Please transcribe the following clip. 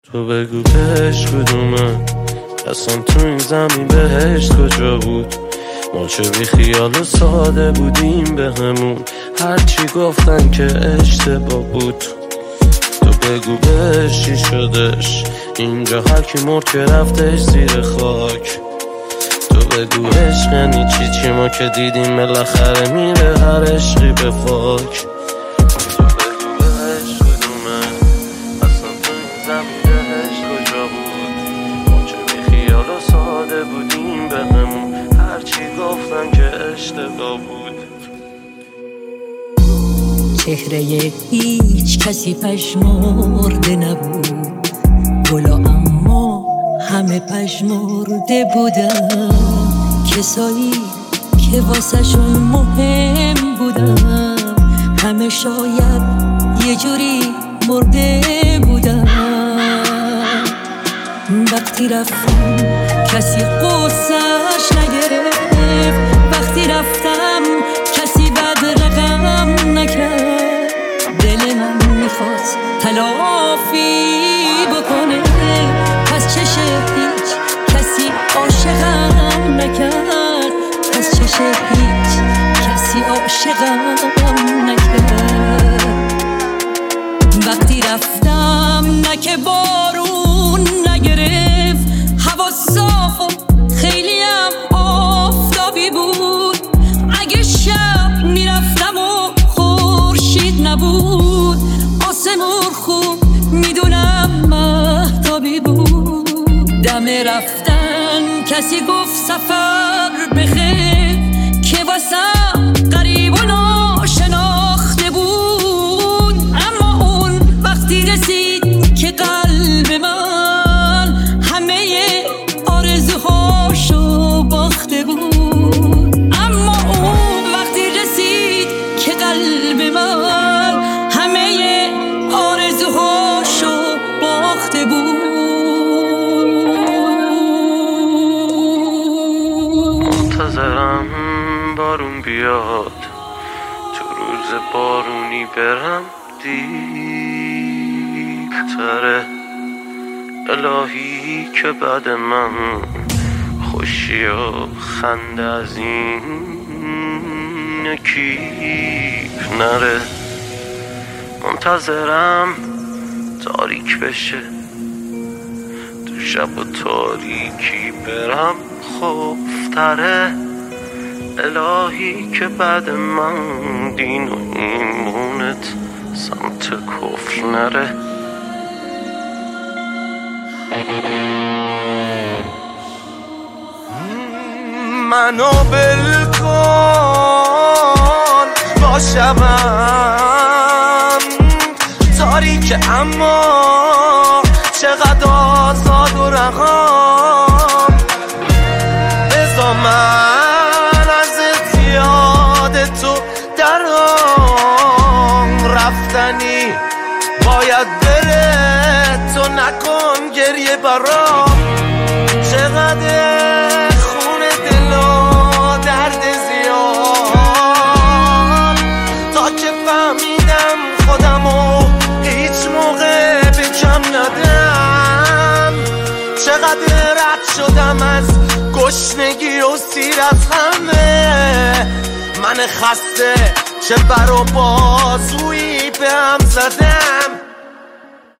تو بگو بهش کدومه، اصلا تو این زمین بهشت کجا بود؟ ما چه بی خیال و ساده بودیم به همون، هرچی گفتن که اشتباه بود. تو بگو بهش چی شدش، اینجا هرکی مرد که رفتش زیر خاک. تو بگو عشق یعنی چی ما که دیدیم بالاخره میره هر عشقی به فاک. تو بگو بهش کدومه، اصلا تو این زمین بهشت کجا بود؟ ما چه بی خیال و ساده بودیم به همون، هرچی گفتن که اشتباه بود. چهره هیچ کسی پژمرده نبود، گلا اما همه پژمرده بودن، کسایی که واسه شون مهم بودن، همه شاید یه جوری مرده بودن. وقتی رفتم کسی قصه‌اش نگرفت، وقتی رفتم کسی بد رقم نکرد. دل من میخواست تلافی بکنه، پس چشه هیچ کسی عاشقم نکرد، پس چشه هیچ کسی عاشقم نکرد. وقتی رفتم نه که بارون نگرفت، هوا صاف و خیلی هم آفتابی بود. اگه شب میرفتم و خورشید نبود، آسمون خوب میدونم مهتابی بود. دم رفتن کسی گفت سفر بخیر، که واسم غریب و ناشناخته بود. اما اون وقتی رسید که قلب من همه آرزوهاشو باخته بود. اما اون وقتی رسید که قلب من همه آرزوهاشو باخته بود. منتظرم بارون بیاد، تو روز بارونی برم دیپتره. الهی که بعد من خوشی و خنده از این کیف نره. منتظرم تاریک بشه، تو شب و تاریکی برم خوفتره. الهی که بعد من دین و ایمونت سمت کفر نره. منو بلکن با شبم تاریک، اما چقدر آزاد و رهام. بذار من از یاد تو درام، رفتنی باید بره، تو نکن گریه برام. چقدر خون دل و درد زیاد، تا که فهمیدم خودمو هیچ موقع به کم ندم. چقدر رد شدم از گشنگی و سیر از همه، من خسته چه بر و بازویی به هم زدم.